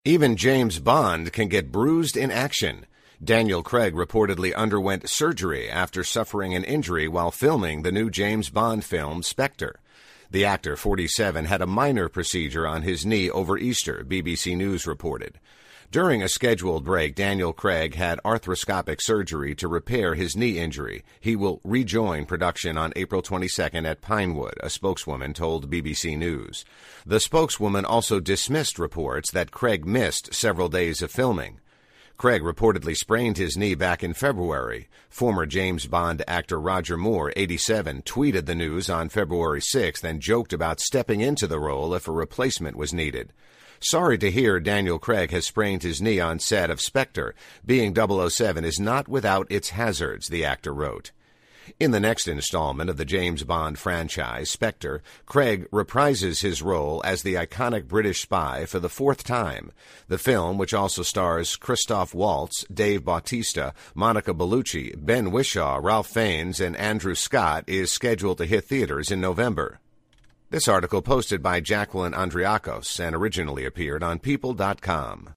Even James Bond can get bruised in action. Daniel Craig reportedly underwent surgery after suffering an injury while filming the new James Bond film Spectre. The actor, 47, had a minor procedure on his knee over Easter, BBC News reported. During a scheduled break, Daniel Craig had arthroscopic surgery to repair his knee injury. He will rejoin production on April 22nd at Pinewood, a spokeswoman told BBC News. The spokeswoman also dismissed reports that Craig missed several days of filming. Craig reportedly sprained his knee back in February. Former James Bond actor Roger Moore, 87, tweeted the news on February 6th and joked about stepping into the role if a replacement was needed. Sorry to hear Daniel Craig has sprained his knee on set of Spectre. Being 007 is not without its hazards, the actor wrote. In the next installment of the James Bond franchise, Spectre, Craig reprises his role as the iconic British spy for the fourth time. The film, which also stars Christoph Waltz, Dave Bautista, Monica Bellucci, Ben Whishaw, Ralph Fiennes, and Andrew Scott, is scheduled to hit theaters in November. This article posted by Jacqueline Andriakos and originally appeared on People.com.